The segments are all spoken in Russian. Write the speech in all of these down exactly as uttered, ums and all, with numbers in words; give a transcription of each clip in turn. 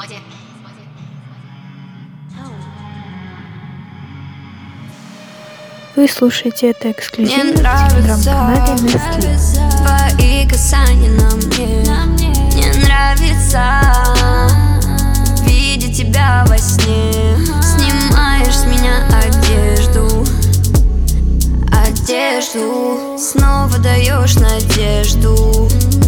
Вы слушаете это эксклюзивно Мне в нравятся телеграм-канале Nestle. твои касания на мне. Мне нравится видеть тебя во сне. Снимаешь с меня одежду, одежду. Снова даешь надежду,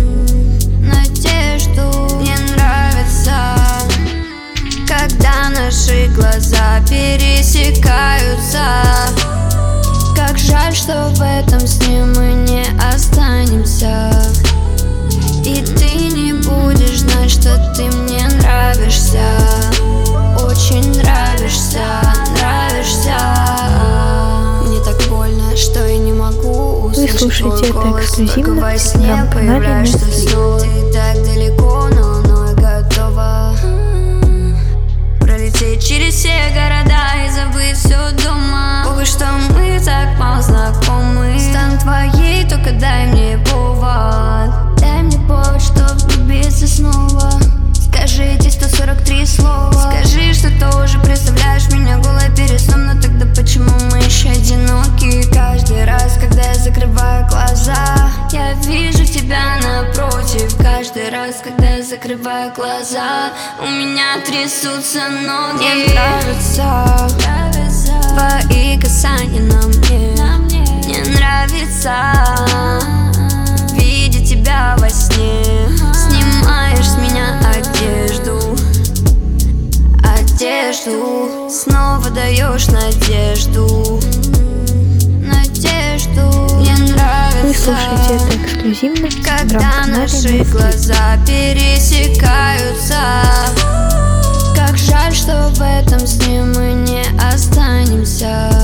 надежду. Мне нравится, когда наши глаза пересекаются. Как жаль, что в этом сне мы не останемся. И ты не будешь знать, что ты мне нравишься. Очень нравишься, нравишься. Мне так больно, что я не могу услышать. Вы слушаете твой это голос, эксклюзивно только во в сне телеграм-канале появляешься Nestle. снова. Ты так далеко, но оно готово пролететь через все города и забыть все дома. Похуй, что мы так мало знакомы. Стану твоей, только дай мне повод. Дай мне повод, чтоб влюбиться снова. Скажи эти сто сорок три слова. Скажи, что тоже представляешь меня голой перед сном. Но тогда почему мы еще одиноки? Каждый раз, когда я закрываю глаза, я вижу тебя напротив. Каждый раз, когда я закрываю глаза, у меня трясутся ноги. Мне нравятся твои касания на мне. Мне нравится видеть тебя во сне. Снимаешь с меня одежду, одежду. Снова даешь надежду, надежду. Мне нравится, Вы слушаете это эксклюзивно в когда телеграм-канале наши Nestle. глаза пересекаются. Как жаль, что в этом сне мы не останемся.